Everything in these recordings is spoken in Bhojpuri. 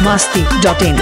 biharmasti.in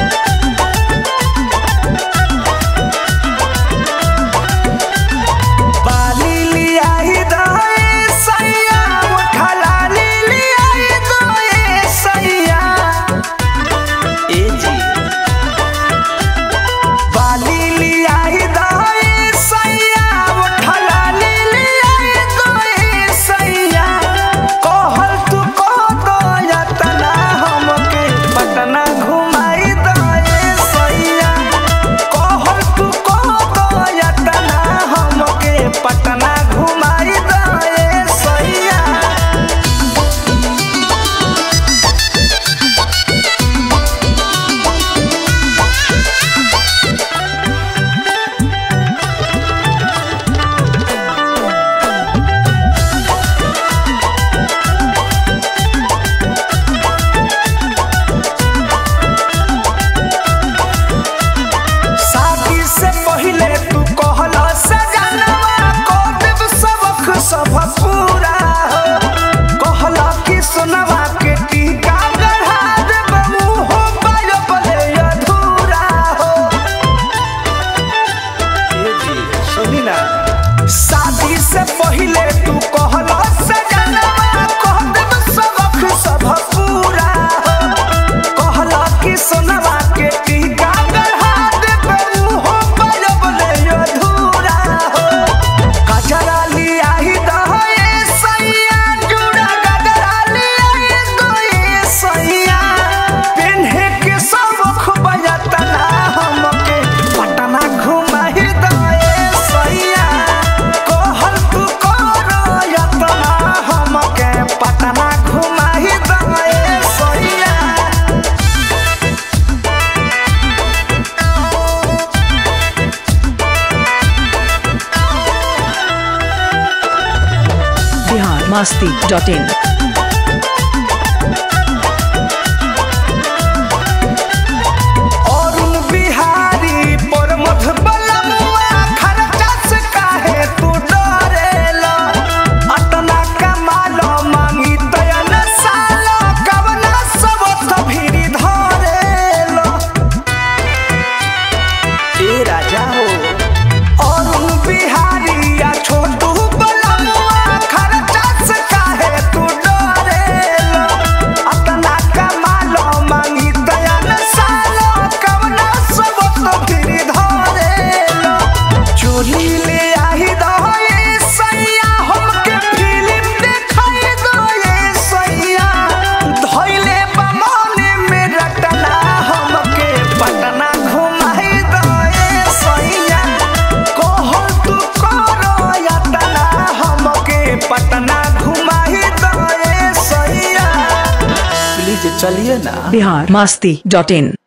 शादी से पहले तू कहला सजनवा कह देब सबक सब पूरा हो कहला कि सोनवा के टीका गढ़ा देब मुहो पायबले अधूरा हो कजरा लिया ही दहे सैया जुड़ा गजरा लिया दहे सैया पिन्हे के सबक बजतना हमके पटना घुमाही दहे सैया पटना घुमाही दे सैया biharmasti.in पटना घुमाही दे सैया प्लीज चलिए ना biharmasti.in